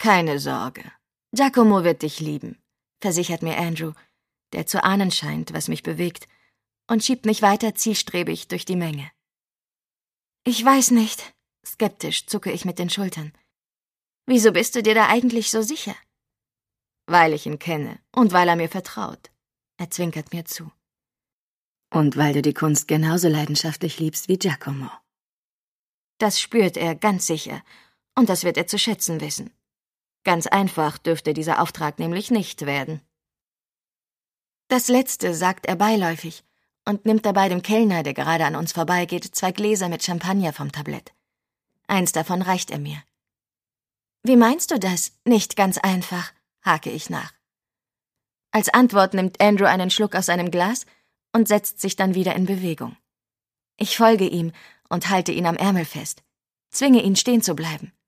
Keine Sorge. Giacomo wird dich lieben, versichert mir Andrew, der zu ahnen scheint, was mich bewegt, und schiebt mich weiter zielstrebig durch die Menge. Ich weiß nicht, skeptisch zucke ich mit den Schultern. Wieso bist du dir da eigentlich so sicher? Weil ich ihn kenne und weil er mir vertraut. Er zwinkert mir zu. Und weil du die Kunst genauso leidenschaftlich liebst wie Giacomo. Das spürt er ganz sicher, und das wird er zu schätzen wissen. Ganz einfach dürfte dieser Auftrag nämlich nicht werden. Das Letzte sagt er beiläufig und nimmt dabei dem Kellner, der gerade an uns vorbeigeht, 2 Gläser mit Champagner vom Tablett. Eins davon reicht er mir. Wie meinst du das? Nicht ganz einfach, hake ich nach. Als Antwort nimmt Andrew einen Schluck aus seinem Glas und setzt sich dann wieder in Bewegung. Ich folge ihm und halte ihn am Ärmel fest, zwinge ihn stehen zu bleiben.